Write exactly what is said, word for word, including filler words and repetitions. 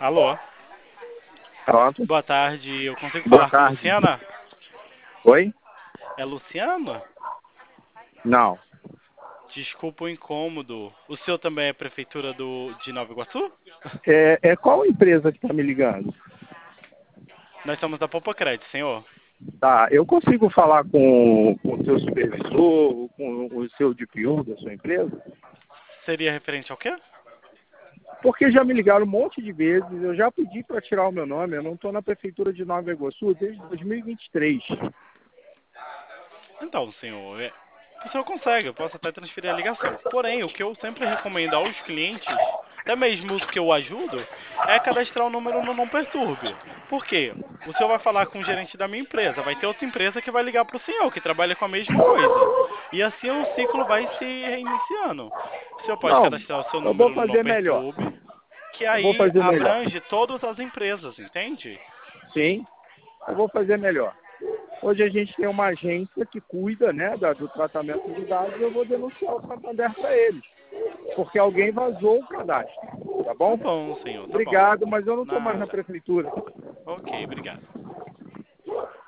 Alô? Pronto. Boa tarde, eu consigo Boa falar com tarde. Luciana? Oi? É Luciana? Não. Desculpa o incômodo. O senhor também é prefeitura do, de Nova Iguaçu? É, é qual empresa que está me ligando? Nós somos da Popocred, senhor. Tá, eu consigo falar com, com o seu supervisor, com o seu D P U da sua empresa? Seria referente ao quê? Porque já me ligaram um monte de vezes, eu já pedi para tirar o meu nome, eu não estou na prefeitura de Nova Iguaçu desde dois mil e vinte e três. Então, senhor, é- o senhor consegue, eu posso até transferir a ligação. Porém, o que eu sempre recomendo aos clientes, até mesmo os que eu ajudo, é cadastrar o número no Não Perturbe. Por quê? O senhor vai falar com o gerente da minha empresa, vai ter outra empresa que vai ligar para o senhor, que trabalha com a mesma coisa. E assim o ciclo vai se reiniciando. O senhor pode Não, cadastrar o seu eu vou número no Não fazer melhor. Perturbe, que Eu vou aí fazer melhor. abrange todas as empresas, entende? Sim, eu vou fazer melhor. Hoje a gente tem uma agência que cuida, né, da- do tratamento de dados e eu vou denunciar o Santander para eles. Porque alguém vazou o cadastro, tá Tá bom? bom, senhor, tá bom. Obrigado, mas eu não estou mais na Nada. prefeitura. Ok, obrigado.